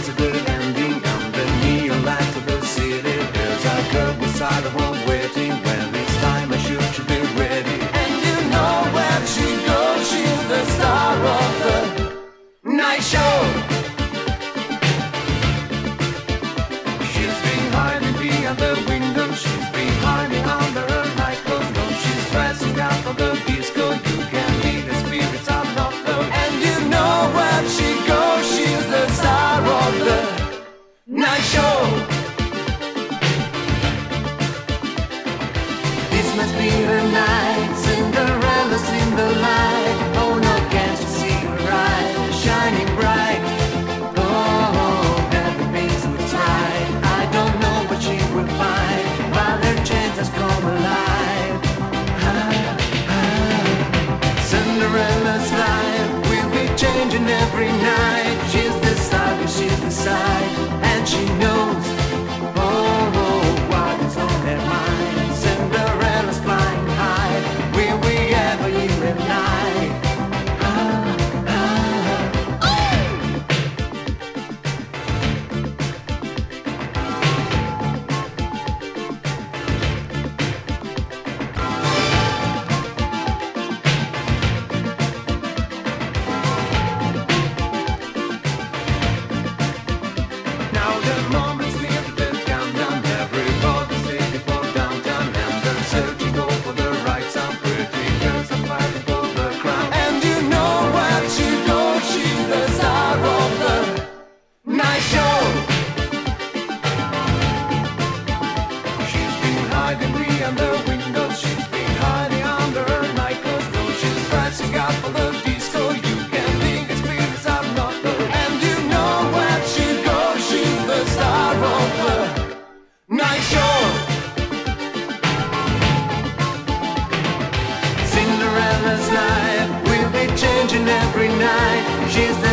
is a good ending. And the neon lights of the city. There's a girl beside the home waiting. When it's time, I should be ready. And you know where she goes. She's the star of the night show. She's been hiding behind the window. She's been hiding under her nightclothes. No, she's dressing up for the disco. You can be the spirits are not low. And you know where she goes. She's the star of the night show. This must be the night. Cinderella's in the light. Oh no, can't you see her eyes shining bright? Oh, everything's looks right. I don't know what she will find, but her chance has come alive. Cinderella's life will be changing every night. She's the star, she's the side, and she knows. Oh, what is on her mind? Cinderella's flying high. Will we ever hear at night? Now the moment's near the countdown. Everybody's looking for downtown, and they're searching for the right sound. Pretty girls are fighting for the crown. And you know where she goes. She's the star of the night show. She's been hiding behind the windows. She's been hiding under her nightclothes. No, she's dressing up for the disco. You can think it's spirits are not low. And you know where she goes. She's the star of the night show. Cinderella's life will be changing every night. She's the